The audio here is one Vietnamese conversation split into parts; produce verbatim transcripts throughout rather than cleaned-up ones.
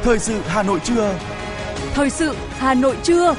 Thời sự Hà Nội trưa. Thời sự Hà Nội trưa.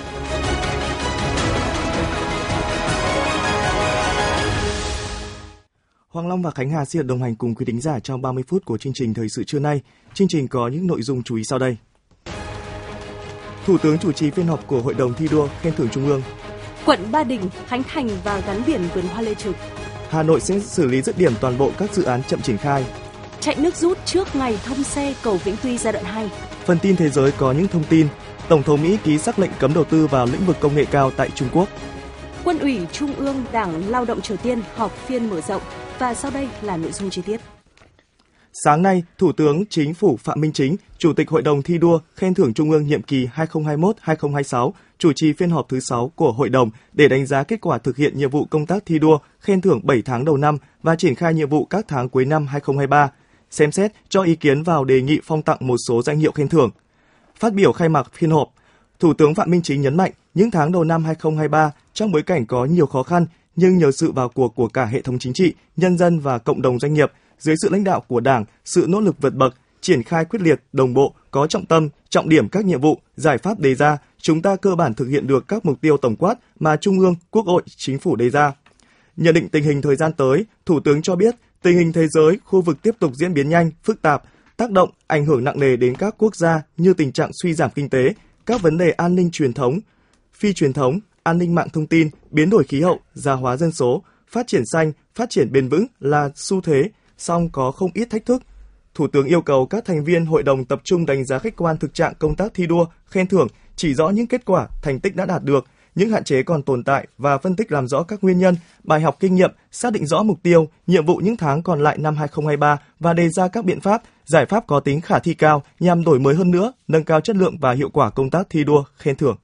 Hoàng Long và Khánh Hà xin được đồng hành cùng quý thính giả trong ba mươi phút của chương trình Thời sự trưa nay. Chương trình có những nội dung chú ý sau đây. Thủ tướng chủ trì phiên họp của Hội đồng thi đua khen thưởng Trung ương. Quận Ba Đình khánh thành và gắn biển vườn hoa Lê Trực. Hà Nội sẽ xử lý dứt điểm toàn bộ các dự án chậm triển khai. Chạy nước rút trước ngày thông xe cầu Vĩnh Tuy giai đoạn hai. Phần tin thế giới có những thông tin. Tổng thống Mỹ ký sắc lệnh cấm đầu tư vào lĩnh vực công nghệ cao tại Trung Quốc. Quân ủy Trung ương Đảng Lao động Triều Tiên họp phiên mở rộng. Và sau đây là nội dung chi tiết. Sáng nay, Thủ tướng Chính phủ Phạm Minh Chính, Chủ tịch Hội đồng thi đua khen thưởng Trung ương nhiệm kỳ hai nghìn không trăm hai mươi mốt đến hai nghìn không trăm hai mươi sáu, chủ trì phiên họp thứ sáu của Hội đồng để đánh giá kết quả thực hiện nhiệm vụ công tác thi đua, khen thưởng bảy tháng đầu năm và triển khai nhiệm vụ các tháng cuối năm hai nghìn không trăm hai mươi ba, xem xét cho ý kiến vào đề nghị phong tặng một số danh hiệu khen thưởng. Phát biểu khai mạc phiên họp, Thủ tướng Phạm Minh Chính nhấn mạnh những tháng đầu năm hai nghìn không trăm hai mươi ba trong bối cảnh có nhiều khó khăn, nhưng nhờ sự vào cuộc của cả hệ thống chính trị, nhân dân và cộng đồng doanh nghiệp, dưới sự lãnh đạo của Đảng, sự nỗ lực vượt bậc, triển khai quyết liệt, đồng bộ, có trọng tâm, trọng điểm các nhiệm vụ, giải pháp đề ra, chúng ta cơ bản thực hiện được các mục tiêu tổng quát mà Trung ương, Quốc hội, Chính phủ đề ra. Nhận định tình hình thời gian tới, Thủ tướng cho biết tình hình thế giới, khu vực tiếp tục diễn biến nhanh, phức tạp, tác động, ảnh hưởng nặng nề đến các quốc gia như tình trạng suy giảm kinh tế, các vấn đề an ninh truyền thống, phi truyền thống, an ninh mạng thông tin, biến đổi khí hậu, già hóa dân số, phát triển xanh, phát triển bền vững là xu thế, song có không ít thách thức. Thủ tướng yêu cầu các thành viên hội đồng tập trung đánh giá khách quan thực trạng công tác thi đua, khen thưởng, chỉ rõ những kết quả, thành tích đã đạt được, những hạn chế còn tồn tại và phân tích làm rõ các nguyên nhân, bài học kinh nghiệm, xác định rõ mục tiêu, nhiệm vụ những tháng còn lại năm hai nghìn không trăm hai mươi ba và đề ra các biện pháp, giải pháp có tính khả thi cao nhằm đổi mới hơn nữa, nâng cao chất lượng và hiệu quả công tác thi đua, khen thưởng.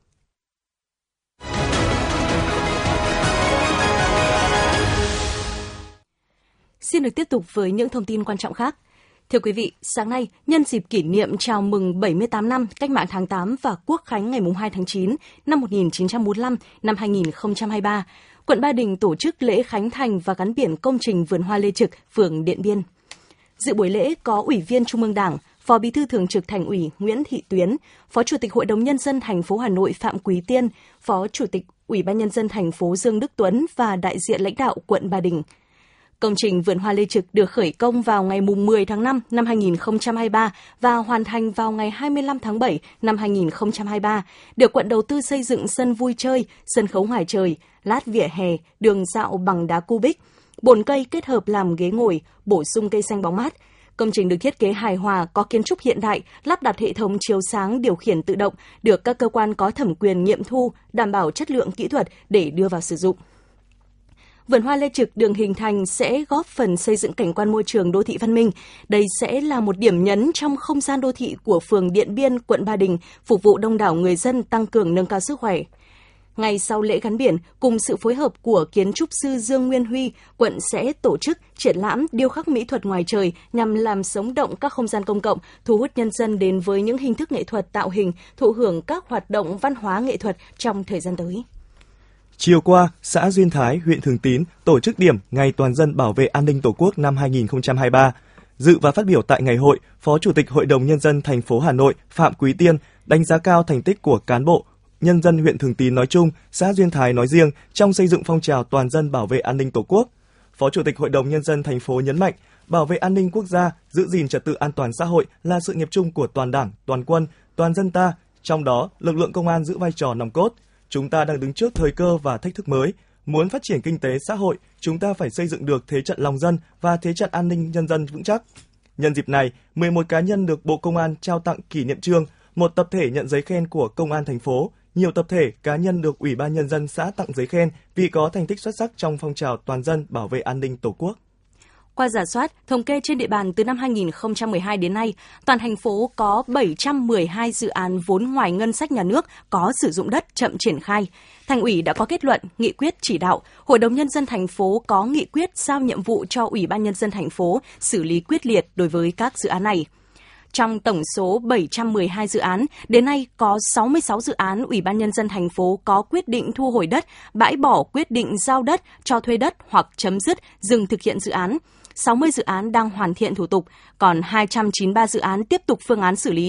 Xin được tiếp tục với những thông tin quan trọng khác. Thưa quý vị, sáng nay, nhân dịp kỷ niệm chào mừng bảy mươi tám năm Cách mạng tháng tám và Quốc khánh ngày hai tháng chín năm một nghìn chín trăm bốn mươi lăm năm hai nghìn không trăm hai mươi ba, quận Ba Đình tổ chức lễ khánh thành và gắn biển công trình vườn hoa Lê Trực, phường Điện Biên. Dự buổi lễ có Ủy viên Trung ương Đảng, Phó Bí thư Thường trực Thành ủy Nguyễn Thị Tuyến, Phó Chủ tịch Hội đồng Nhân dân thành phố Hà Nội Phạm Quý Tiên, Phó Chủ tịch Ủy ban Nhân dân thành phố Dương Đức Tuấn và đại diện lãnh đạo quận Ba Đình. Công trình vườn hoa Lê Trực được khởi công vào ngày mười tháng năm năm hai nghìn không trăm hai mươi ba và hoàn thành vào ngày hai mươi lăm tháng bảy năm hai nghìn không trăm hai mươi ba, được quận đầu tư xây dựng sân vui chơi, sân khấu ngoài trời, lát vỉa hè, đường dạo bằng đá cubic, bồn cây kết hợp làm ghế ngồi, bổ sung cây xanh bóng mát. Công trình được thiết kế hài hòa, có kiến trúc hiện đại, lắp đặt hệ thống chiếu sáng điều khiển tự động, được các cơ quan có thẩm quyền nghiệm thu, đảm bảo chất lượng kỹ thuật để đưa vào sử dụng. Vườn hoa Lê Trực được hình thành sẽ góp phần xây dựng cảnh quan môi trường đô thị văn minh. Đây sẽ là một điểm nhấn trong không gian đô thị của phường Điện Biên, quận Ba Đình, phục vụ đông đảo người dân, tăng cường nâng cao sức khỏe. Ngay sau lễ gắn biển, cùng sự phối hợp của kiến trúc sư Dương Nguyên Huy, quận sẽ tổ chức triển lãm điêu khắc mỹ thuật ngoài trời nhằm làm sống động các không gian công cộng, thu hút nhân dân đến với những hình thức nghệ thuật tạo hình, thụ hưởng các hoạt động văn hóa nghệ thuật trong thời gian tới. Chiều qua, xã Duyên Thái, huyện Thường Tín tổ chức điểm Ngày Toàn dân bảo vệ an ninh Tổ quốc năm hai nghìn không trăm hai mươi ba. Dự và phát biểu tại ngày hội, Phó Chủ tịch Hội đồng Nhân dân thành phố Hà Nội Phạm Quý Tiên đánh giá cao thành tích của cán bộ, nhân dân huyện Thường Tín nói chung, xã Duyên Thái nói riêng trong xây dựng phong trào toàn dân bảo vệ an ninh Tổ quốc. Phó Chủ tịch Hội đồng Nhân dân thành phố nhấn mạnh, bảo vệ an ninh quốc gia, giữ gìn trật tự an toàn xã hội là sự nghiệp chung của toàn Đảng, toàn quân, toàn dân ta, trong đó lực lượng công an giữ vai trò nòng cốt. Chúng ta đang đứng trước thời cơ và thách thức mới. Muốn phát triển kinh tế xã hội, chúng ta phải xây dựng được thế trận lòng dân và thế trận an ninh nhân dân vững chắc. Nhân dịp này, mười một cá nhân được Bộ Công an trao tặng kỷ niệm chương, một tập thể nhận giấy khen của Công an thành phố, nhiều tập thể, cá nhân được Ủy ban Nhân dân xã tặng giấy khen vì có thành tích xuất sắc trong phong trào toàn dân bảo vệ an ninh Tổ quốc. Qua rà soát, thống kê trên địa bàn từ năm hai nghìn không trăm mười hai đến nay, toàn thành phố có bảy trăm mười hai dự án vốn ngoài ngân sách nhà nước có sử dụng đất chậm triển khai. Thành ủy đã có kết luận, nghị quyết chỉ đạo, Hội đồng Nhân dân thành phố có nghị quyết giao nhiệm vụ cho Ủy ban Nhân dân thành phố xử lý quyết liệt đối với các dự án này. Trong tổng số bảy trăm mười hai dự án, đến nay có sáu mươi sáu dự án Ủy ban Nhân dân thành phố có quyết định thu hồi đất, bãi bỏ quyết định giao đất, cho thuê đất hoặc chấm dứt, dừng thực hiện dự án. sáu mươi dự án đang hoàn thiện thủ tục, còn hai trăm chín mươi ba dự án tiếp tục phương án xử lý.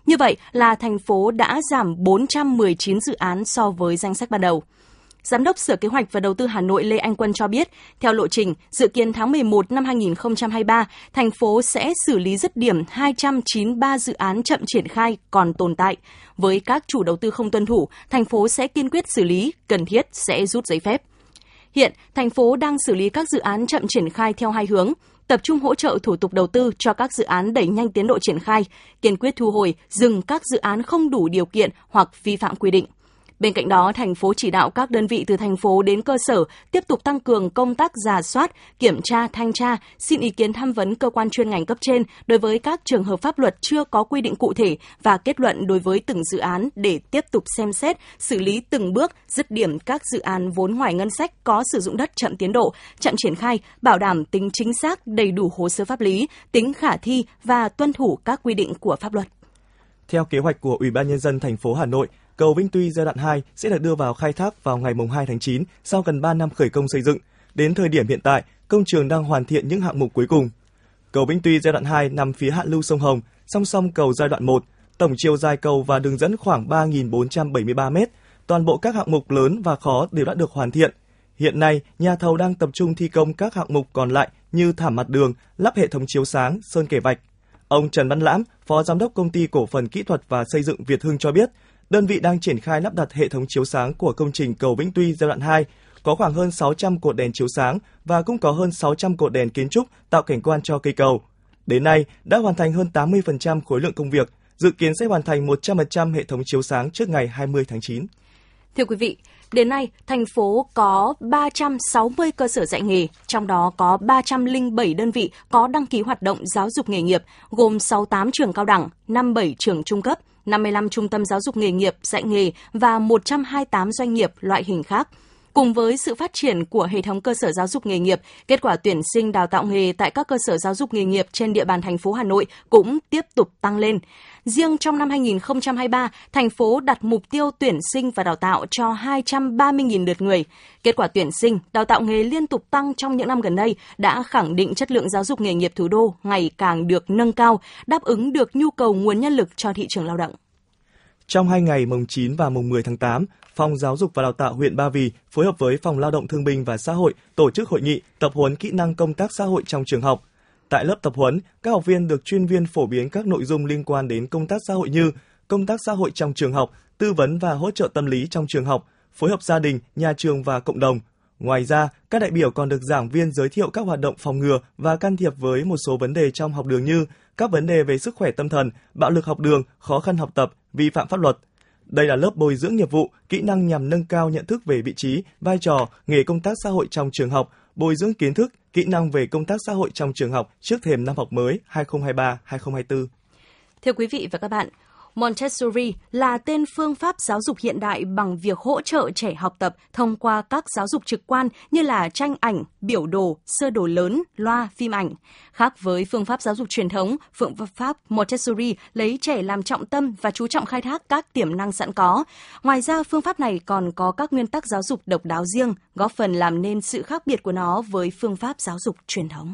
Như vậy là thành phố đã giảm bốn trăm mười chín dự án so với danh sách ban đầu. Giám đốc Sở Kế hoạch và Đầu tư Hà Nội Lê Anh Quân cho biết, theo lộ trình, dự kiến tháng mười một năm hai nghìn không trăm hai mươi ba, thành phố sẽ xử lý dứt điểm hai trăm chín mươi ba dự án chậm triển khai còn tồn tại. Với các chủ đầu tư không tuân thủ, thành phố sẽ kiên quyết xử lý, cần thiết sẽ rút giấy phép. Hiện, thành phố đang xử lý các dự án chậm triển khai theo hai hướng, tập trung hỗ trợ thủ tục đầu tư cho các dự án đẩy nhanh tiến độ triển khai, kiên quyết thu hồi, dừng các dự án không đủ điều kiện hoặc vi phạm quy định. Bên cạnh đó, thành phố chỉ đạo các đơn vị từ thành phố đến cơ sở tiếp tục tăng cường công tác rà soát, kiểm tra, thanh tra, xin ý kiến tham vấn cơ quan chuyên ngành cấp trên đối với các trường hợp pháp luật chưa có quy định cụ thể và kết luận đối với từng dự án để tiếp tục xem xét, xử lý từng bước, dứt điểm các dự án vốn ngoài ngân sách có sử dụng đất chậm tiến độ, chậm triển khai, bảo đảm tính chính xác, đầy đủ hồ sơ pháp lý, tính khả thi và tuân thủ các quy định của pháp luật. Theo kế hoạch của Ủy ban Nhân dân thành phố Hà Nội, cầu Vĩnh Tuy giai đoạn hai sẽ được đưa vào khai thác vào ngày hai tháng chín sau gần ba năm khởi công xây dựng. Đến thời điểm hiện tại, công trường đang hoàn thiện những hạng mục cuối cùng. Cầu Vĩnh Tuy giai đoạn hai nằm phía hạ lưu sông Hồng, song song cầu giai đoạn một, tổng chiều dài cầu và đường dẫn khoảng ba nghìn bốn trăm bảy mươi ba mét. Toàn bộ các hạng mục lớn và khó đều đã được hoàn thiện. Hiện nay, nhà thầu đang tập trung thi công các hạng mục còn lại như thảm mặt đường, lắp hệ thống chiếu sáng, sơn kẻ vạch. Ông Trần Văn Lãm, Phó Giám đốc Công ty Cổ phần Kỹ thuật và Xây dựng Việt Hưng cho biết, đơn vị đang triển khai lắp đặt hệ thống chiếu sáng của công trình cầu Vĩnh Tuy giai đoạn hai, có khoảng hơn sáu trăm cột đèn chiếu sáng và cũng có hơn sáu trăm cột đèn kiến trúc tạo cảnh quan cho cây cầu. Đến nay, đã hoàn thành hơn tám mươi phần trăm khối lượng công việc, dự kiến sẽ hoàn thành một trăm phần trăm hệ thống chiếu sáng trước ngày hai mươi tháng chín. Thưa quý vị, đến nay, thành phố có ba trăm sáu mươi cơ sở dạy nghề, trong đó có ba trăm lẻ bảy đơn vị có đăng ký hoạt động giáo dục nghề nghiệp, gồm sáu mươi tám trường cao đẳng, năm mươi bảy trường trung cấp, năm mươi lăm trung tâm giáo dục nghề nghiệp dạy nghề và một trăm hai mươi tám doanh nghiệp loại hình khác. Cùng với sự phát triển của hệ thống cơ sở giáo dục nghề nghiệp, kết quả tuyển sinh đào tạo nghề tại các cơ sở giáo dục nghề nghiệp trên địa bàn thành phố Hà Nội cũng tiếp tục tăng lên. Riêng trong năm hai nghìn không trăm hai mươi ba, thành phố đặt mục tiêu tuyển sinh và đào tạo cho hai trăm ba mươi nghìn lượt người. Kết quả tuyển sinh, đào tạo nghề liên tục tăng trong những năm gần đây đã khẳng định chất lượng giáo dục nghề nghiệp thủ đô ngày càng được nâng cao, đáp ứng được nhu cầu nguồn nhân lực cho thị trường lao động. Trong hai ngày mùng chín và mùng mười tháng tám, Phòng Giáo dục và Đào tạo huyện Ba Vì phối hợp với Phòng Lao động Thương binh và Xã hội tổ chức hội nghị tập huấn kỹ năng công tác xã hội trong trường học. Tại lớp tập huấn, các học viên được chuyên viên phổ biến các nội dung liên quan đến công tác xã hội như công tác xã hội trong trường học, tư vấn và hỗ trợ tâm lý trong trường học, phối hợp gia đình, nhà trường và cộng đồng. Ngoài ra, các đại biểu còn được giảng viên giới thiệu các hoạt động phòng ngừa và can thiệp với một số vấn đề trong học đường như các vấn đề về sức khỏe tâm thần, bạo lực học đường, khó khăn học tập, vi phạm pháp luật. Đây là lớp bồi dưỡng nghiệp vụ, kỹ năng nhằm nâng cao nhận thức về vị trí, vai trò, nghề công tác xã hội trong trường học, bồi dưỡng kiến thức, kỹ năng về công tác xã hội trong trường học trước thềm năm học mới hai nghìn không trăm hai mươi ba hai nghìn không trăm hai mươi tư. Thưa quý vị và các bạn, Montessori là tên phương pháp giáo dục hiện đại bằng việc hỗ trợ trẻ học tập thông qua các giáo dục trực quan như là tranh ảnh, biểu đồ, sơ đồ lớn, loa, phim ảnh. Khác với phương pháp giáo dục truyền thống, phương pháp Montessori lấy trẻ làm trọng tâm và chú trọng khai thác các tiềm năng sẵn có. Ngoài ra, phương pháp này còn có các nguyên tắc giáo dục độc đáo riêng, góp phần làm nên sự khác biệt của nó với phương pháp giáo dục truyền thống.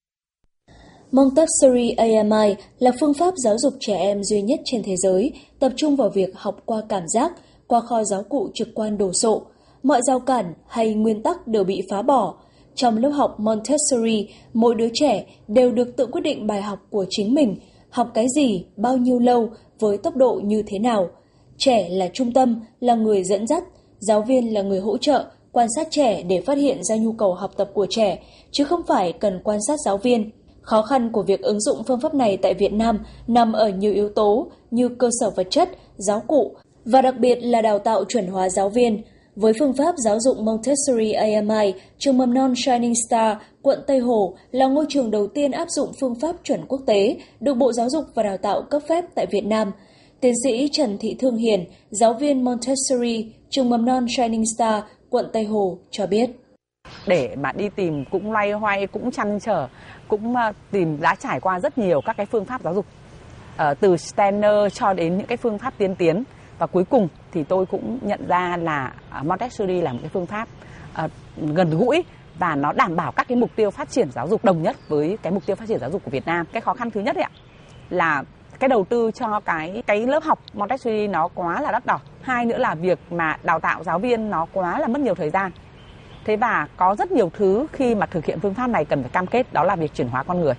Montessori a em i là phương pháp giáo dục trẻ em duy nhất trên thế giới, tập trung vào việc học qua cảm giác, qua kho giáo cụ trực quan đồ sộ. Mọi rào cản hay nguyên tắc đều bị phá bỏ. Trong lớp học Montessori, mỗi đứa trẻ đều được tự quyết định bài học của chính mình, học cái gì, bao nhiêu lâu, với tốc độ như thế nào. Trẻ là trung tâm, là người dẫn dắt, giáo viên là người hỗ trợ, quan sát trẻ để phát hiện ra nhu cầu học tập của trẻ, chứ không phải cần quan sát giáo viên. Khó khăn của việc ứng dụng phương pháp này tại Việt Nam nằm ở nhiều yếu tố như cơ sở vật chất, giáo cụ và đặc biệt là đào tạo chuẩn hóa giáo viên. Với phương pháp giáo dục Montessori a em i, trường mầm non Shining Star, quận Tây Hồ là ngôi trường đầu tiên áp dụng phương pháp chuẩn quốc tế, được Bộ Giáo dục và Đào tạo cấp phép tại Việt Nam. Tiến sĩ Trần Thị Thương Hiền, giáo viên Montessori, trường mầm non Shining Star, quận Tây Hồ cho biết. Để mà đi tìm cũng loay hoay, cũng trăn trở, cũng tìm đã trải qua rất nhiều các cái phương pháp giáo dục, uh, từ Steiner cho đến những cái phương pháp tiên tiến. Và cuối cùng thì tôi cũng nhận ra là Montessori là một cái phương pháp uh, gần gũi và nó đảm bảo các cái mục tiêu phát triển giáo dục đồng nhất với cái mục tiêu phát triển giáo dục của Việt Nam. Cái khó khăn thứ nhất ấy ạ, là cái đầu tư cho cái cái lớp học Montessori nó quá là đắt đỏ. Hai nữa là việc mà đào tạo giáo viên nó quá là mất nhiều thời gian. Thế và có rất nhiều thứ khi mà thực hiện phương pháp này cần phải cam kết, đó là việc chuyển hóa con người.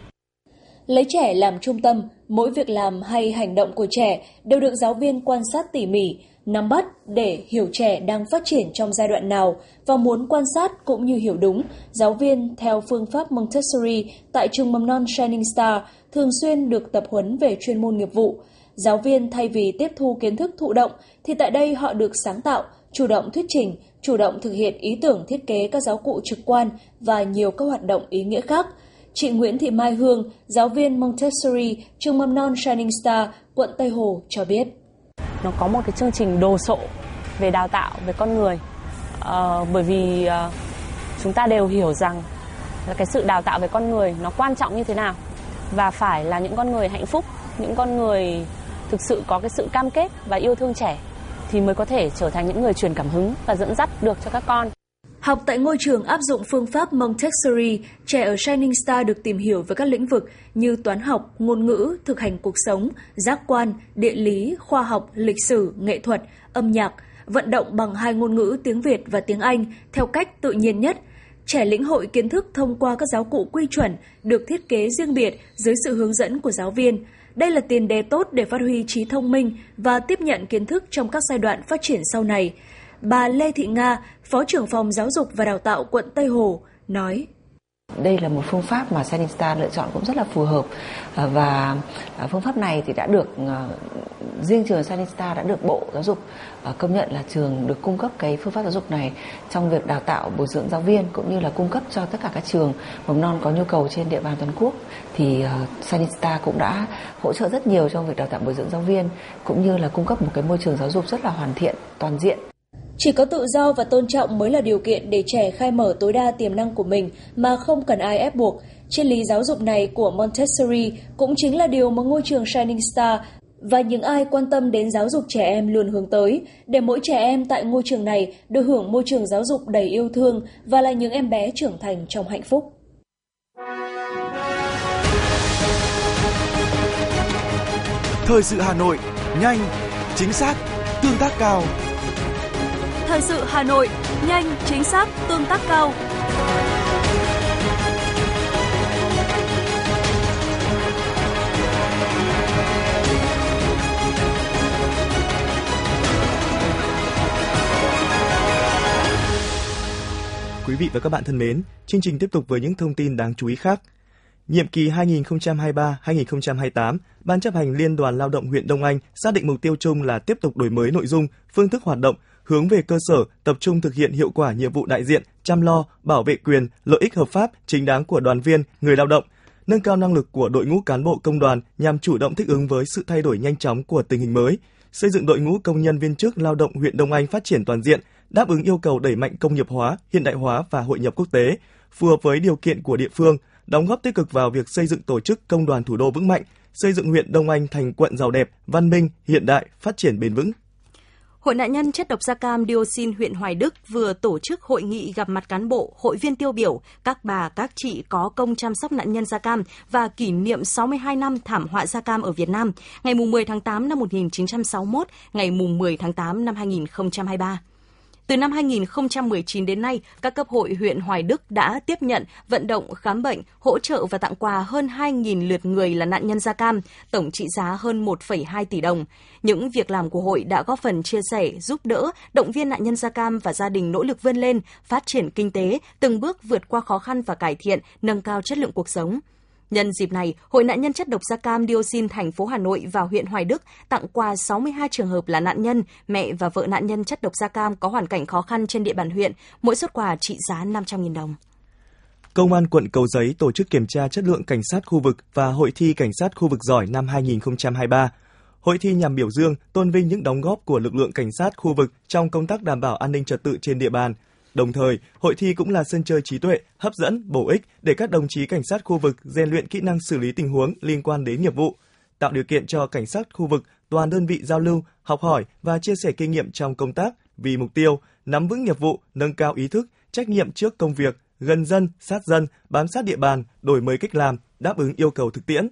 Lấy trẻ làm trung tâm, mỗi việc làm hay hành động của trẻ đều được giáo viên quan sát tỉ mỉ, nắm bắt để hiểu trẻ đang phát triển trong giai đoạn nào và muốn quan sát cũng như hiểu đúng. Giáo viên theo phương pháp Montessori tại trường mầm non Shining Star thường xuyên được tập huấn về chuyên môn nghiệp vụ. Giáo viên thay vì tiếp thu kiến thức thụ động thì tại đây họ được sáng tạo, chủ động thuyết trình, chủ động thực hiện ý tưởng thiết kế các giáo cụ trực quan và nhiều các hoạt động ý nghĩa khác. Chị Nguyễn Thị Mai Hương, giáo viên Montessori, trường mầm non Shining Star, quận Tây Hồ cho biết. Nó có một cái chương trình đồ sộ về đào tạo về con người. À, bởi vì à, chúng ta đều hiểu rằng là cái sự đào tạo về con người nó quan trọng như thế nào. Và phải là những con người hạnh phúc, những con người thực sự có cái sự cam kết và yêu thương trẻ thì mới có thể trở thành những người truyền cảm hứng và dẫn dắt được cho các con. Học tại ngôi trường áp dụng phương pháp Montessori, trẻ ở Shining Star được tìm hiểu về các lĩnh vực như toán học, ngôn ngữ, thực hành cuộc sống, giác quan, địa lý, khoa học, lịch sử, nghệ thuật, âm nhạc, vận động bằng hai ngôn ngữ tiếng Việt và tiếng Anh theo cách tự nhiên nhất. Trẻ lĩnh hội kiến thức thông qua các giáo cụ quy chuẩn được thiết kế riêng biệt dưới sự hướng dẫn của giáo viên. Đây là tiền đề tốt để phát huy trí thông minh và tiếp nhận kiến thức trong các giai đoạn phát triển sau này. Bà Lê Thị Nga, Phó trưởng phòng Giáo dục và Đào tạo quận Tây Hồ, nói: Đây là một phương pháp mà Shining Star lựa chọn cũng rất là phù hợp, và phương pháp này thì đã được riêng trường Shining Star đã được Bộ Giáo dục công nhận là trường được cung cấp cái phương pháp giáo dục này trong việc đào tạo bồi dưỡng giáo viên, cũng như là cung cấp cho tất cả các trường mầm non có nhu cầu trên địa bàn toàn quốc. Thì Shining Star cũng đã hỗ trợ rất nhiều trong việc đào tạo bồi dưỡng giáo viên, cũng như là cung cấp một cái môi trường giáo dục rất là hoàn thiện, toàn diện. Chỉ có tự do và tôn trọng mới là điều kiện để trẻ khai mở tối đa tiềm năng của mình mà không cần ai ép buộc. Triết lý giáo dục này của Montessori cũng chính là điều mà ngôi trường Shining Star và những ai quan tâm đến giáo dục trẻ em luôn hướng tới, để mỗi trẻ em tại ngôi trường này được hưởng môi trường giáo dục đầy yêu thương và là những em bé trưởng thành trong hạnh phúc. Thời sự Hà Nội, nhanh, chính xác, tương tác cao. Thời sự Hà Nội, nhanh, chính xác, tương tác cao. Quý vị và các bạn thân mến, chương trình tiếp tục với những thông tin đáng chú ý khác. Nhiệm kỳ hai nghìn không trăm hai mươi ba đến hai nghìn không trăm hai mươi tám, Ban chấp hành Liên đoàn Lao động huyện Đông Anh xác định mục tiêu chung là tiếp tục đổi mới nội dung, phương thức hoạt động, hướng về cơ sở, tập trung thực hiện hiệu quả nhiệm vụ đại diện, chăm lo, bảo vệ quyền, lợi ích hợp pháp, chính đáng của đoàn viên, người lao động, nâng cao năng lực của đội ngũ cán bộ công đoàn nhằm chủ động thích ứng với sự thay đổi nhanh chóng của tình hình mới, xây dựng đội ngũ công nhân viên chức lao động huyện Đông Anh phát triển toàn diện, đáp ứng yêu cầu đẩy mạnh công nghiệp hóa, hiện đại hóa và hội nhập quốc tế, phù hợp với điều kiện của địa phương, đóng góp tích cực vào việc xây dựng tổ chức công đoàn thủ đô vững mạnh, xây dựng huyện Đông Anh thành quận giàu đẹp, văn minh, hiện đại, phát triển bền vững. Hội nạn nhân chất độc da cam dioxin huyện Hoài Đức vừa tổ chức hội nghị gặp mặt cán bộ, hội viên tiêu biểu, các bà, các chị có công chăm sóc nạn nhân da cam và kỷ niệm sáu mươi hai năm thảm họa da cam ở Việt Nam, ngày mười tháng tám năm một nghìn chín trăm sáu mươi mốt, ngày mười tháng tám năm hai nghìn không trăm hai mươi ba. Từ năm hai nghìn không trăm mười chín đến nay, các cấp hội huyện Hoài Đức đã tiếp nhận, vận động, khám bệnh, hỗ trợ và tặng quà hơn hai nghìn lượt người là nạn nhân da cam, tổng trị giá hơn một phẩy hai tỷ đồng. Những việc làm của hội đã góp phần chia sẻ, giúp đỡ, động viên nạn nhân da cam và gia đình nỗ lực vươn lên, phát triển kinh tế, từng bước vượt qua khó khăn và cải thiện, nâng cao chất lượng cuộc sống. Nhân dịp này, Hội nạn nhân chất độc da cam dioxin thành phố Hà Nội và huyện Hoài Đức tặng quà sáu mươi hai trường hợp là nạn nhân, mẹ và vợ nạn nhân chất độc da cam có hoàn cảnh khó khăn trên địa bàn huyện, mỗi suất quà trị giá năm trăm nghìn đồng. Công an quận Cầu Giấy tổ chức kiểm tra chất lượng cảnh sát khu vực và hội thi cảnh sát khu vực giỏi năm hai nghìn không trăm hai mươi ba. Hội thi nhằm biểu dương, tôn vinh những đóng góp của lực lượng cảnh sát khu vực trong công tác đảm bảo an ninh trật tự trên địa bàn. Đồng thời, hội thi cũng là sân chơi trí tuệ, hấp dẫn, bổ ích để các đồng chí cảnh sát khu vực rèn luyện kỹ năng xử lý tình huống liên quan đến nghiệp vụ, tạo điều kiện cho cảnh sát khu vực toàn đơn vị giao lưu, học hỏi và chia sẻ kinh nghiệm trong công tác vì mục tiêu nắm vững nghiệp vụ, nâng cao ý thức, trách nhiệm trước công việc, gần dân, sát dân, bám sát địa bàn, đổi mới cách làm, đáp ứng yêu cầu thực tiễn.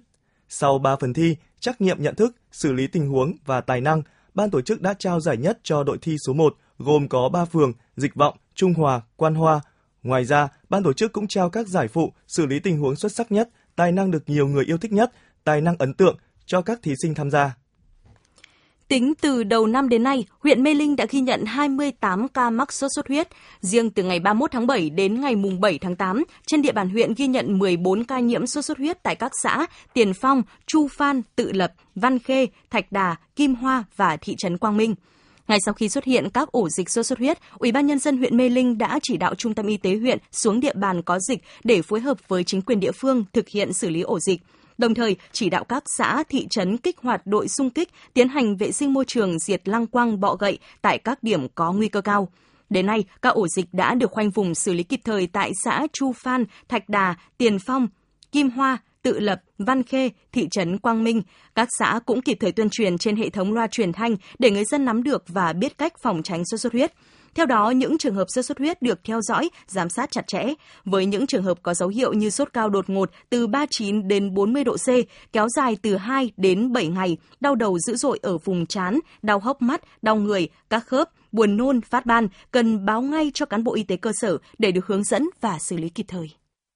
Sau ba phần thi, trắc nghiệm nhận thức, xử lý tình huống và tài năng, ban tổ chức đã trao giải nhất cho đội thi số một, gồm có Ba Phường, Dịch Vọng, Trung Hòa, Quan Hoa. Ngoài ra, ban tổ chức cũng trao các giải phụ, xử lý tình huống xuất sắc nhất, tài năng được nhiều người yêu thích nhất, tài năng ấn tượng cho các thí sinh tham gia. Tính từ đầu năm đến nay, huyện Mê Linh đã ghi nhận hai mươi tám ca mắc sốt xuất huyết. Riêng từ ngày ba mươi mốt tháng bảy đến ngày mùng bảy tháng tám, trên địa bàn huyện ghi nhận mười bốn ca nhiễm sốt xuất huyết tại các xã Tiền Phong, Chu Phan, Tự Lập, Văn Khê, Thạch Đà, Kim Hoa và thị trấn Quang Minh. Ngay sau khi xuất hiện các ổ dịch sốt xuất huyết, Ủy ban Nhân dân huyện Mê Linh đã chỉ đạo Trung tâm Y tế huyện xuống địa bàn có dịch để phối hợp với chính quyền địa phương thực hiện xử lý ổ dịch. Đồng thời, chỉ đạo các xã, thị trấn kích hoạt đội xung kích, tiến hành vệ sinh môi trường diệt lăng quăng, bọ gậy tại các điểm có nguy cơ cao. Đến nay, các ổ dịch đã được khoanh vùng xử lý kịp thời tại xã Chu Phan, Thạch Đà, Tiền Phong, Kim Hoa, Tự Lập, Văn Khê, thị trấn Quang Minh. Các xã cũng kịp thời tuyên truyền trên hệ thống loa truyền thanh để người dân nắm được và biết cách phòng tránh sốt xuất huyết. Theo đó, những trường hợp sốt xuất huyết được theo dõi, giám sát chặt chẽ. Với những trường hợp có dấu hiệu như sốt cao đột ngột từ ba mươi chín đến bốn mươi độ C, kéo dài từ hai đến bảy ngày, đau đầu dữ dội ở vùng trán, đau hốc mắt, đau người, các khớp, buồn nôn, phát ban, cần báo ngay cho cán bộ y tế cơ sở để được hướng dẫn và xử lý kịp thời.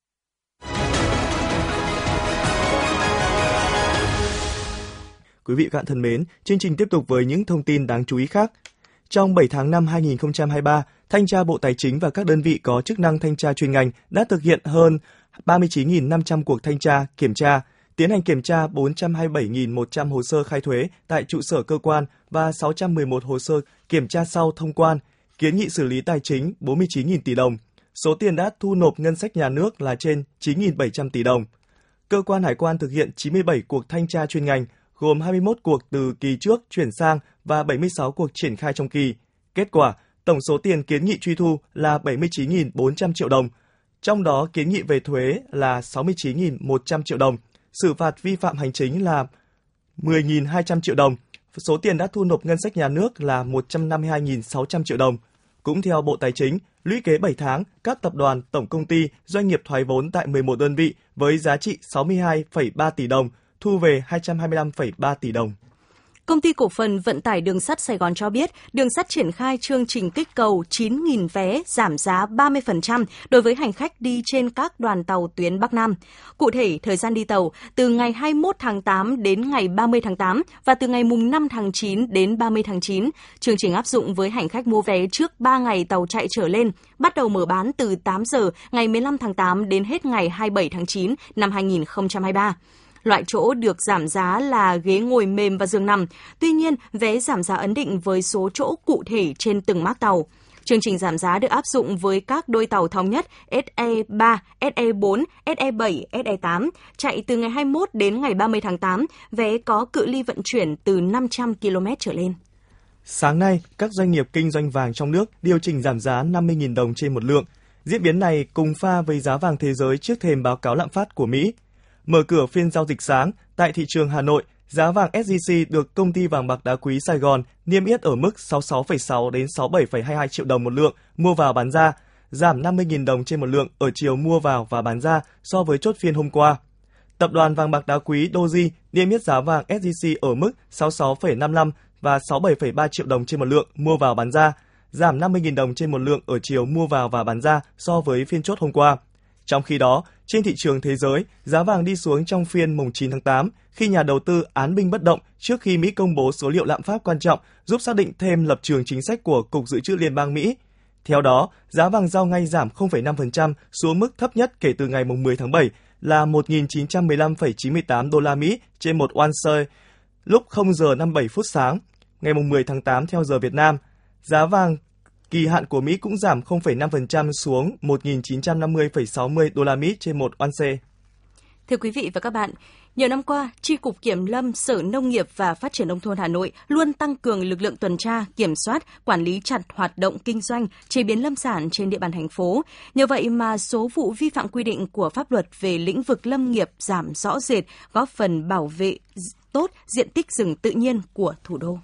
Quý vị và các bạn thân mến, chương trình tiếp tục với những thông tin đáng chú ý khác. Trong bảy tháng năm hai nghìn không trăm hai mươi ba, Thanh tra Bộ Tài chính và các đơn vị có chức năng thanh tra chuyên ngành đã thực hiện hơn ba mươi chín nghìn năm trăm cuộc thanh tra, kiểm tra, tiến hành kiểm tra bốn trăm hai mươi bảy nghìn một trăm hồ sơ khai thuế tại trụ sở cơ quan và sáu trăm mười một hồ sơ kiểm tra sau thông quan, kiến nghị xử lý tài chính bốn mươi chín nghìn tỷ đồng. Số tiền đã thu nộp ngân sách nhà nước là trên chín nghìn bảy trăm tỷ đồng. Cơ quan Hải quan thực hiện chín mươi bảy cuộc thanh tra chuyên ngành, gồm hai mươi mốt cuộc từ kỳ trước chuyển sang và bảy mươi sáu cuộc triển khai trong kỳ. Kết quả, tổng số tiền kiến nghị truy thu là bảy mươi chín nghìn bốn trăm triệu đồng, trong đó kiến nghị về thuế là sáu mươi chín nghìn một trăm triệu đồng, xử phạt vi phạm hành chính là mười nghìn hai trăm triệu đồng, số tiền đã thu nộp ngân sách nhà nước là một trăm năm mươi hai nghìn sáu trăm triệu đồng. Cũng theo Bộ Tài chính, lũy kế bảy tháng, các tập đoàn, tổng công ty, doanh nghiệp thoái vốn tại mười một đơn vị với giá trị sáu mươi hai phẩy ba tỷ đồng, thu về hai trăm hai mươi lăm phẩy ba tỷ đồng. Công ty cổ phần vận tải đường sắt Sài Gòn cho biết, đường sắt triển khai chương trình kích cầu chín nghìn vé giảm giá ba mươi phần trăm đối với hành khách đi trên các đoàn tàu tuyến Bắc Nam. Cụ thể, thời gian đi tàu từ ngày hai mươi mốt tháng tám đến ngày ba mươi tháng tám và từ ngày mùng năm tháng chín đến ba mươi tháng chín. Chương trình áp dụng với hành khách mua vé trước ba ngày tàu chạy trở lên, bắt đầu mở bán từ tám giờ ngày mười lăm tháng tám đến hết ngày hai mươi bảy tháng chín năm hai nghìn không trăm hai mươi ba. Loại chỗ được giảm giá là ghế ngồi mềm và giường nằm. Tuy nhiên, vé giảm giá ấn định với số chỗ cụ thể trên từng mác tàu. Chương trình giảm giá được áp dụng với các đôi tàu thống nhất S E ba, S E bốn, S E bảy, S E tám, chạy từ ngày hai mươi mốt đến ngày ba mươi tháng tám, vé có cự ly vận chuyển từ năm trăm ki lô mét trở lên. Sáng nay, các doanh nghiệp kinh doanh vàng trong nước điều chỉnh giảm giá năm mươi nghìn đồng trên một lượng. Diễn biến này cùng pha với giá vàng thế giới trước thềm báo cáo lạm phát của Mỹ. Mở cửa phiên giao dịch sáng, tại thị trường Hà Nội, giá vàng ét gi xê được Công ty Vàng bạc đá quý Sài Gòn niêm yết ở mức sáu mươi sáu phẩy sáu đến sáu mươi bảy phẩy hai mươi hai triệu đồng một lượng mua vào bán ra, giảm năm mươi nghìn đồng trên một lượng ở chiều mua vào và bán ra so với chốt phiên hôm qua. Tập đoàn Vàng bạc đá quý Doji niêm yết giá vàng ét gi xê ở mức sáu mươi sáu phẩy năm mươi lăm và sáu mươi bảy phẩy ba triệu đồng trên một lượng mua vào bán ra, giảm năm mươi nghìn đồng trên một lượng ở chiều mua vào và bán ra so với phiên chốt hôm qua. Trong khi đó, trên thị trường thế giới, giá vàng đi xuống trong phiên mùng chín tháng tám khi nhà đầu tư án binh bất động trước khi Mỹ công bố số liệu lạm phát quan trọng giúp xác định thêm lập trường chính sách của Cục Dự trữ Liên bang Mỹ. Theo đó, giá vàng giao ngay giảm không phẩy năm phần trăm xuống mức thấp nhất kể từ ngày mùng mười tháng bảy là một nghìn chín trăm mười lăm phẩy chín mươi tám đô la Mỹ trên một ounce lúc không giờ năm mươi bảy phút sáng, ngày mùng mười tháng tám theo giờ Việt Nam. Giá vàng kỳ hạn của Mỹ cũng giảm không phẩy năm phần trăm xuống một nghìn chín trăm năm mươi phẩy sáu mươi đô la Mỹ trên một ounce. Thưa quý vị và các bạn, nhiều năm qua, Chi cục Kiểm lâm, Sở Nông nghiệp và Phát triển Nông thôn Hà Nội luôn tăng cường lực lượng tuần tra, kiểm soát, quản lý chặt hoạt động kinh doanh, chế biến lâm sản trên địa bàn thành phố. Nhờ vậy mà số vụ vi phạm quy định của pháp luật về lĩnh vực lâm nghiệp giảm rõ rệt, góp phần bảo vệ tốt diện tích rừng tự nhiên của thủ đô.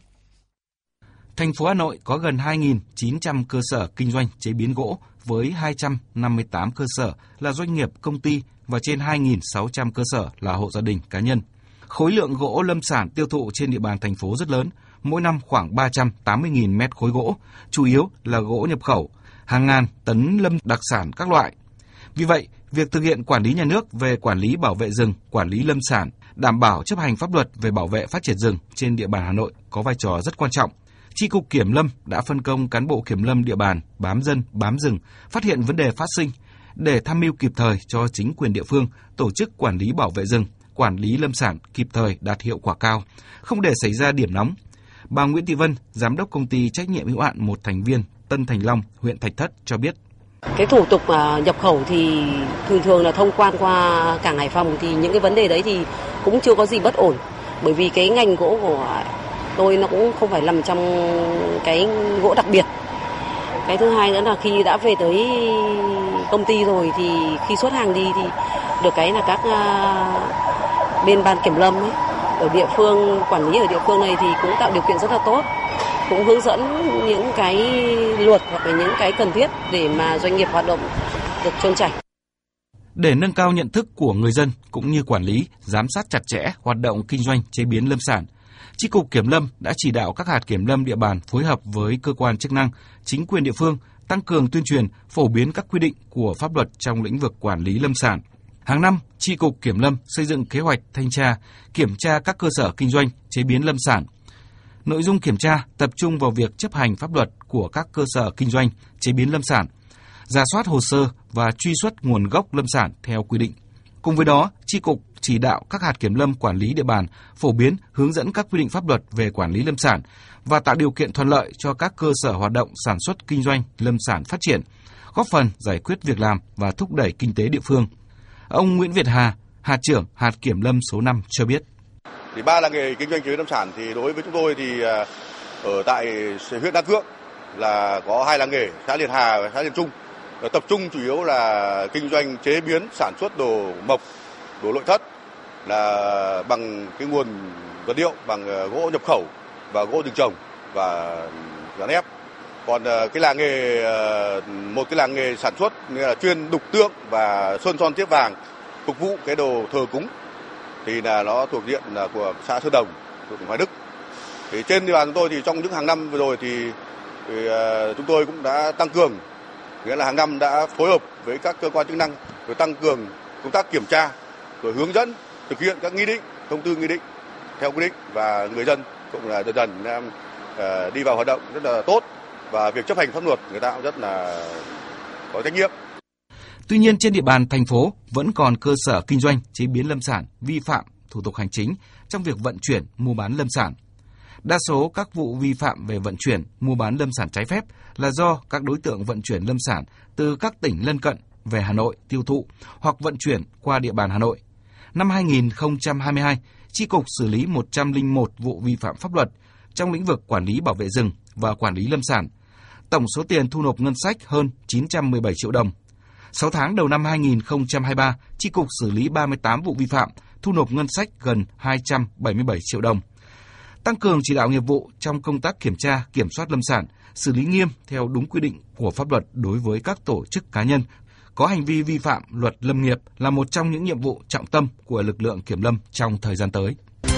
Thành phố Hà Nội có gần hai nghìn chín trăm cơ sở kinh doanh chế biến gỗ với hai trăm năm mươi tám cơ sở là doanh nghiệp, công ty và trên hai nghìn sáu trăm cơ sở là hộ gia đình cá nhân. Khối lượng gỗ lâm sản tiêu thụ trên địa bàn thành phố rất lớn, mỗi năm khoảng ba trăm tám mươi nghìn mét khối gỗ, chủ yếu là gỗ nhập khẩu, hàng ngàn tấn lâm đặc sản các loại. Vì vậy, việc thực hiện quản lý nhà nước về quản lý bảo vệ rừng, quản lý lâm sản, đảm bảo chấp hành pháp luật về bảo vệ phát triển rừng trên địa bàn Hà Nội có vai trò rất quan trọng. Chi cục Kiểm lâm đã phân công cán bộ kiểm lâm địa bàn bám dân, bám rừng, phát hiện vấn đề phát sinh để tham mưu kịp thời cho chính quyền địa phương tổ chức quản lý bảo vệ rừng, quản lý lâm sản kịp thời đạt hiệu quả cao, không để xảy ra điểm nóng. Bà Nguyễn Thị Vân, giám đốc công ty trách nhiệm hữu hạn một thành viên Tân Thành Long, huyện Thạch Thất cho biết. Cái thủ tục nhập khẩu thì thường thường là thông quan qua cảng Hải Phòng thì những cái vấn đề đấy thì cũng chưa có gì bất ổn. Bởi vì cái ngành gỗ của tôi nó cũng không phải nằm trong cái gỗ đặc biệt. Cái thứ hai nữa là khi đã về tới công ty rồi thì khi xuất hàng đi thì được cái là các bên ban kiểm lâm ấy, ở địa phương, quản lý ở địa phương này thì cũng tạo điều kiện rất là tốt. Cũng hướng dẫn những cái luật hoặc là những cái cần thiết để mà doanh nghiệp hoạt động được trơn tru. Để nâng cao nhận thức của người dân cũng như quản lý, giám sát chặt chẽ hoạt động kinh doanh chế biến lâm sản, Chi cục Kiểm lâm đã chỉ đạo các hạt kiểm lâm địa bàn phối hợp với cơ quan chức năng, chính quyền địa phương tăng cường tuyên truyền, phổ biến các quy định của pháp luật trong lĩnh vực quản lý lâm sản. Hàng năm, Chi cục Kiểm lâm xây dựng kế hoạch thanh tra, kiểm tra các cơ sở kinh doanh chế biến lâm sản. Nội dung kiểm tra tập trung vào việc chấp hành pháp luật của các cơ sở kinh doanh chế biến lâm sản, rà soát hồ sơ và truy xuất nguồn gốc lâm sản theo quy định. Cùng với đó, Chi cục chỉ đạo các hạt kiểm lâm quản lý địa bàn phổ biến, hướng dẫn các quy định pháp luật về quản lý lâm sản và tạo điều kiện thuận lợi cho các cơ sở hoạt động sản xuất kinh doanh lâm sản phát triển, góp phần giải quyết việc làm và thúc đẩy kinh tế địa phương. Ông Nguyễn Việt Hà, hạt trưởng hạt kiểm lâm số năm cho biết. Thì ba làng nghề kinh doanh chế biến lâm sản thì đối với chúng tôi thì ở tại huyện Đan Phượng là có hai làng nghề, xã Liên Hà và xã Liên Trung. Tập trung chủ yếu là kinh doanh chế biến sản xuất đồ mộc, đồ nội thất là bằng cái nguồn vật liệu bằng gỗ nhập khẩu và gỗ rừng trồng và dán ép. Còn cái làng nghề một cái làng nghề sản xuất như là chuyên đục tượng và sơn son tiếp vàng phục vụ cái đồ thờ cúng thì là nó thuộc diện là của xã Sơn Đồng, thuộc Hoài Đức. Thì trên địa bàn chúng tôi thì trong những hàng năm vừa rồi thì, thì chúng tôi cũng đã tăng cường, nghĩa là hàng năm đã phối hợp với các cơ quan chức năng rồi tăng cường công tác kiểm tra, rồi hướng dẫn thực hiện các nghị định, thông tư nghị định theo quy định và người dân cũng là dần dần uh, đi vào hoạt động rất là tốt và việc chấp hành pháp luật người ta cũng rất là có trách nhiệm. Tuy nhiên trên địa bàn thành phố vẫn còn cơ sở kinh doanh chế biến lâm sản vi phạm thủ tục hành chính trong việc vận chuyển, mua bán lâm sản. Đa số các vụ vi phạm về vận chuyển, mua bán lâm sản trái phép là do các đối tượng vận chuyển lâm sản từ các tỉnh lân cận về Hà Nội tiêu thụ hoặc vận chuyển qua địa bàn Hà Nội. Năm hai nghìn không trăm hai mươi hai, Chi cục xử lý một trăm lẻ một vụ vi phạm pháp luật trong lĩnh vực quản lý bảo vệ rừng và quản lý lâm sản. Tổng số tiền thu nộp ngân sách hơn chín trăm mười bảy triệu đồng. sáu tháng đầu năm hai nghìn không trăm hai mươi ba, Chi cục xử lý ba mươi tám vụ vi phạm, thu nộp ngân sách gần hai trăm bảy mươi bảy triệu đồng. Tăng cường chỉ đạo nghiệp vụ trong công tác kiểm tra, kiểm soát lâm sản, xử lý nghiêm theo đúng quy định của pháp luật đối với các tổ chức cá nhân có hành vi vi phạm luật lâm nghiệp là một trong những nhiệm vụ trọng tâm của lực lượng kiểm lâm trong thời gian tới.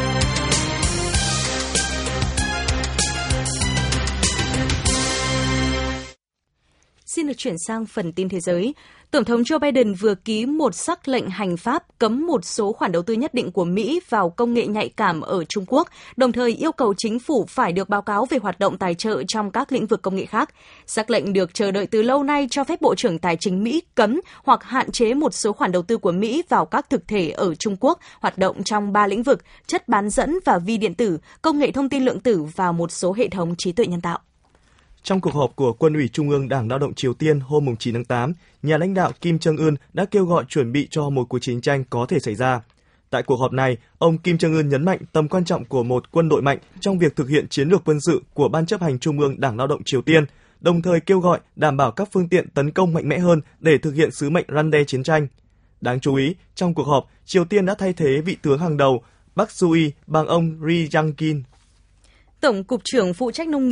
Xin được chuyển sang phần tin thế giới. Tổng thống Joe Biden vừa ký một sắc lệnh hành pháp cấm một số khoản đầu tư nhất định của Mỹ vào công nghệ nhạy cảm ở Trung Quốc, đồng thời yêu cầu chính phủ phải được báo cáo về hoạt động tài trợ trong các lĩnh vực công nghệ khác. Sắc lệnh được chờ đợi từ lâu nay cho phép Bộ trưởng Tài chính Mỹ cấm hoặc hạn chế một số khoản đầu tư của Mỹ vào các thực thể ở Trung Quốc hoạt động trong ba lĩnh vực: chất bán dẫn và vi điện tử, công nghệ thông tin lượng tử và một số hệ thống trí tuệ nhân tạo. Trong cuộc họp của Quân ủy Trung ương Đảng Lao động Triều Tiên hôm chín tháng tám, nhà lãnh đạo Kim Jong-un đã kêu gọi chuẩn bị cho một cuộc chiến tranh có thể xảy ra. Tại cuộc họp này, ông Kim Jong-un nhấn mạnh tầm quan trọng của một quân đội mạnh trong việc thực hiện chiến lược quân sự của Ban chấp hành Trung ương Đảng Lao động Triều Tiên, đồng thời kêu gọi đảm bảo các phương tiện tấn công mạnh mẽ hơn để thực hiện sứ mệnh răn đe chiến tranh. Đáng chú ý, trong cuộc họp, Triều Tiên đã thay thế vị tướng hàng đầu Park Soo-hee bằng ông Ri Jang-kin. Tổng cục trưởng phụ trách nông nghiệp,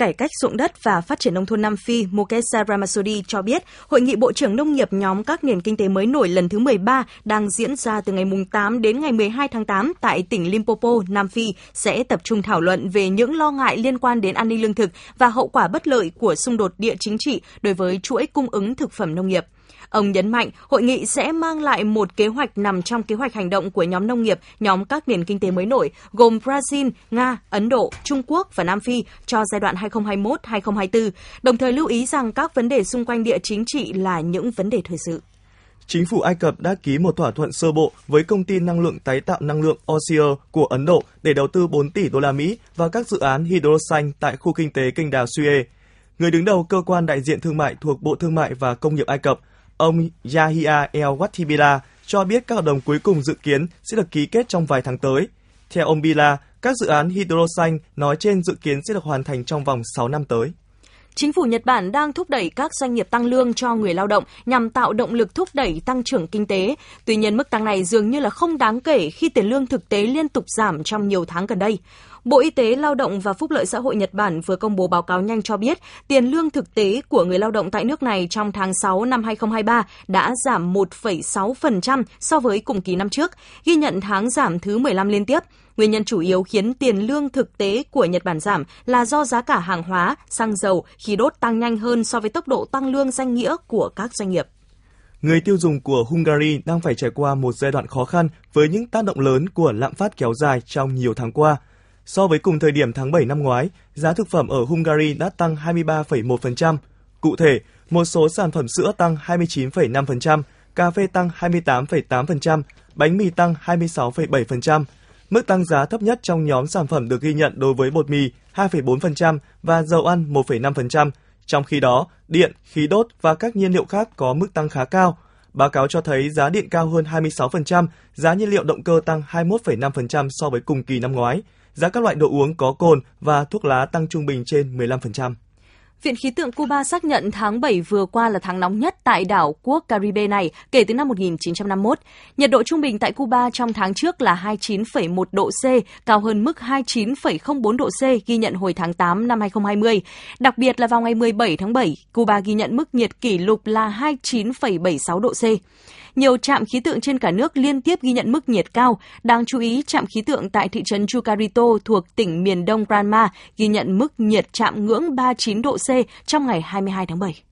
Cải cách ruộng đất và Phát triển Nông thôn Nam Phi Mukesa Ramasody cho biết, Hội nghị Bộ trưởng Nông nghiệp nhóm các nền kinh tế mới nổi lần thứ mười ba đang diễn ra từ ngày tám đến ngày mười hai tháng tám tại tỉnh Limpopo, Nam Phi sẽ tập trung thảo luận về những lo ngại liên quan đến an ninh lương thực và hậu quả bất lợi của xung đột địa chính trị đối với chuỗi cung ứng thực phẩm nông nghiệp. Ông nhấn mạnh hội nghị sẽ mang lại một kế hoạch nằm trong kế hoạch hành động của nhóm nông nghiệp, nhóm các nền kinh tế mới nổi gồm Brazil, Nga, Ấn Độ, Trung Quốc và Nam Phi cho giai đoạn hai nghìn không trăm hai mươi mốt đến hai nghìn không trăm hai mươi tư, đồng thời lưu ý rằng các vấn đề xung quanh địa chính trị là những vấn đề thời sự. Chính phủ Ai Cập đã ký một thỏa thuận sơ bộ với công ty năng lượng tái tạo năng lượng Oxy của Ấn Độ để đầu tư bốn tỷ đô la Mỹ vào các dự án hydro xanh tại khu kinh tế kênh đào Suez. Người đứng đầu cơ quan đại diện thương mại thuộc Bộ Thương mại và Công nghiệp Ai Cập, ông Yahya El Wathibila cho biết các hợp đồng cuối cùng dự kiến sẽ được ký kết trong vài tháng tới. Theo ông Bila, các dự án hydro xanh nói trên dự kiến sẽ được hoàn thành trong vòng sáu năm tới. Chính phủ Nhật Bản đang thúc đẩy các doanh nghiệp tăng lương cho người lao động nhằm tạo động lực thúc đẩy tăng trưởng kinh tế. Tuy nhiên, mức tăng này dường như là không đáng kể khi tiền lương thực tế liên tục giảm trong nhiều tháng gần đây. Bộ Y tế, Lao động và Phúc lợi xã hội Nhật Bản vừa công bố báo cáo nhanh cho biết tiền lương thực tế của người lao động tại nước này trong tháng sáu năm hai nghìn không trăm hai mươi ba đã giảm một phẩy sáu phần trăm so với cùng kỳ năm trước, ghi nhận tháng giảm thứ mười lăm liên tiếp. Nguyên nhân chủ yếu khiến tiền lương thực tế của Nhật Bản giảm là do giá cả hàng hóa, xăng dầu, khí đốt tăng nhanh hơn so với tốc độ tăng lương danh nghĩa của các doanh nghiệp. Người tiêu dùng của Hungary đang phải trải qua một giai đoạn khó khăn với những tác động lớn của lạm phát kéo dài trong nhiều tháng qua. So với cùng thời điểm tháng bảy năm ngoái, giá thực phẩm ở Hungary đã tăng hai mươi ba phẩy một phần trăm. Cụ thể, một số sản phẩm sữa tăng hai mươi chín phẩy năm phần trăm, cà phê tăng hai mươi tám phẩy tám phần trăm, bánh mì tăng hai mươi sáu phẩy bảy phần trăm. Mức tăng giá thấp nhất trong nhóm sản phẩm được ghi nhận đối với bột mì hai phẩy bốn phần trăm và dầu ăn một phẩy năm phần trăm. Trong khi đó, điện, khí đốt và các nhiên liệu khác có mức tăng khá cao. Báo cáo cho thấy giá điện cao hơn hai mươi sáu phần trăm, giá nhiên liệu động cơ tăng hai mươi mốt phẩy năm phần trăm so với cùng kỳ năm ngoái. Giá các loại đồ uống có cồn và thuốc lá tăng trung bình trên mười lăm phần trăm. Viện Khí tượng Cuba xác nhận tháng bảy vừa qua là tháng nóng nhất tại đảo quốc Caribe này kể từ năm một nghìn chín trăm năm mươi mốt. Nhiệt độ trung bình tại Cuba trong tháng trước là hai mươi chín phẩy một độ C, cao hơn mức hai mươi chín phẩy không bốn độ C ghi nhận hồi tháng tám năm hai nghìn không trăm hai mươi. Đặc biệt là vào ngày mười bảy tháng bảy, Cuba ghi nhận mức nhiệt kỷ lục là hai mươi chín phẩy bảy mươi sáu độ C. Nhiều trạm khí tượng trên cả nước liên tiếp ghi nhận mức nhiệt cao. Đáng chú ý, trạm khí tượng tại thị trấn Chucarito thuộc tỉnh miền đông Granma ghi nhận mức nhiệt chạm ngưỡng ba mươi chín độ C trong ngày hai mươi hai tháng bảy.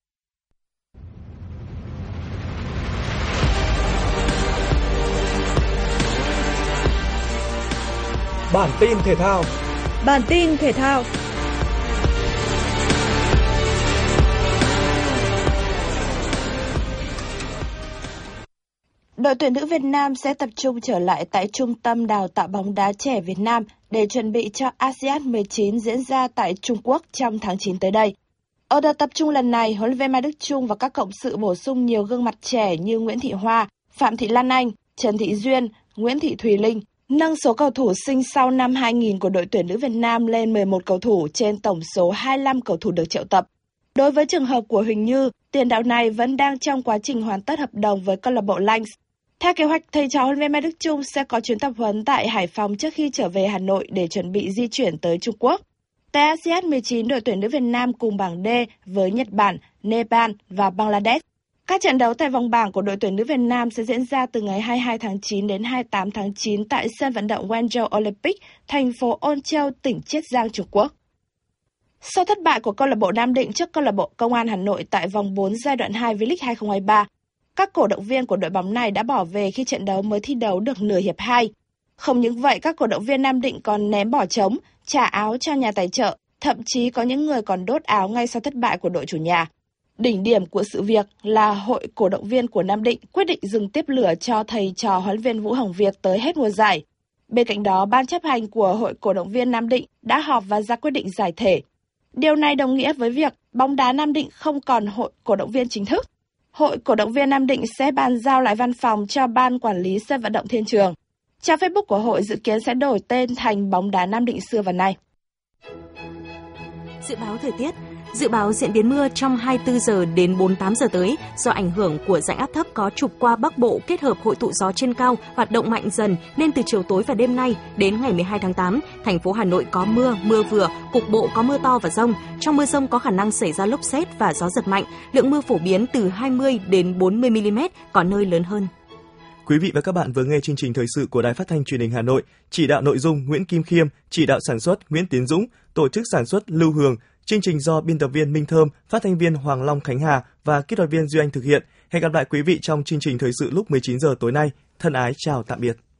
Bản tin thể thao. Bản tin thể thao. Đội tuyển nữ Việt Nam sẽ tập trung trở lại tại Trung tâm Đào tạo bóng đá trẻ Việt Nam để chuẩn bị cho a sê an mười chín diễn ra tại Trung Quốc trong tháng chín tới đây. Ở đợt tập trung lần này, huấn luyện viên Mai Đức Chung và các cộng sự bổ sung nhiều gương mặt trẻ như Nguyễn Thị Hoa, Phạm Thị Lan Anh, Trần Thị Duyên, Nguyễn Thị Thùy Linh, nâng số cầu thủ sinh sau năm hai nghìn của đội tuyển nữ Việt Nam lên mười một cầu thủ trên tổng số hai mươi lăm cầu thủ được triệu tập. Đối với trường hợp của Huỳnh Như, tiền đạo này vẫn đang trong quá trình hoàn tất hợp đồng với câu lạc bộ Lens. Theo kế hoạch, thầy trò huấn luyện viên Mai Đức Chung sẽ có chuyến tập huấn tại Hải Phòng trước khi trở về Hà Nội để chuẩn bị di chuyển tới Trung Quốc. Tại a sê an mười chín, đội tuyển nữ Việt Nam cùng bảng D với Nhật Bản, Nepal và Bangladesh. Các trận đấu tại vòng bảng của đội tuyển nữ Việt Nam sẽ diễn ra từ ngày hai mươi hai tháng chín đến hai mươi tám tháng chín tại sân vận động Guangzhou Olympic, thành phố Ôn Châu, tỉnh Chiết Giang, Trung Quốc. Sau thất bại của câu lạc bộ Nam Định trước câu lạc bộ Công an Hà Nội tại vòng bốn giai đoạn hai V-League hai không hai ba, các cổ động viên của đội bóng này đã bỏ về khi trận đấu mới thi đấu được nửa hiệp hai. Không những vậy, các cổ động viên Nam Định còn ném bỏ trống, trả áo cho nhà tài trợ, thậm chí có những người còn đốt áo ngay sau thất bại của đội chủ nhà. Đỉnh điểm của sự việc là hội cổ động viên của Nam Định quyết định dừng tiếp lửa cho thầy trò huấn luyện viên Vũ Hồng Việt tới hết mùa giải. Bên cạnh đó, ban chấp hành của hội cổ động viên Nam Định đã họp và ra quyết định giải thể. Điều này đồng nghĩa với việc bóng đá Nam Định không còn hội cổ động viên chính thức. Hội cổ động viên Nam Định sẽ bàn giao lại văn phòng cho ban quản lý sân vận động Thiên Trường. Trang Facebook của hội dự kiến sẽ đổi tên thành bóng đá Nam Định xưa và nay. Dự báo thời tiết. Dự báo diễn biến mưa trong hai mươi tư giờ đến bốn mươi tám giờ tới do ảnh hưởng của rãnh áp thấp có trục qua Bắc Bộ kết hợp hội tụ gió trên cao hoạt động mạnh dần nên từ chiều tối và đêm nay đến ngày mười hai tháng tám, thành phố Hà Nội có mưa, mưa vừa, cục bộ có mưa to và dông. Trong mưa dông có khả năng xảy ra lốc sét và gió giật mạnh, lượng mưa phổ biến từ hai mươi đến bốn mươi mi-li-mét, có nơi lớn hơn. Quý vị và các bạn vừa nghe chương trình thời sự của Đài Phát thanh Truyền hình Hà Nội, chỉ đạo nội dung Nguyễn Kim Khiêm, chỉ đạo sản xuất Nguyễn Tiến Dũng, tổ chức sản xuất Lưu Hường, chương trình do biên tập viên Minh Thơm, phát thanh viên Hoàng Long Khánh Hà và kỹ thuật viên Duy Anh thực hiện. Hẹn gặp lại quý vị trong chương trình thời sự lúc mười chín giờ tối nay. Thân ái chào tạm biệt.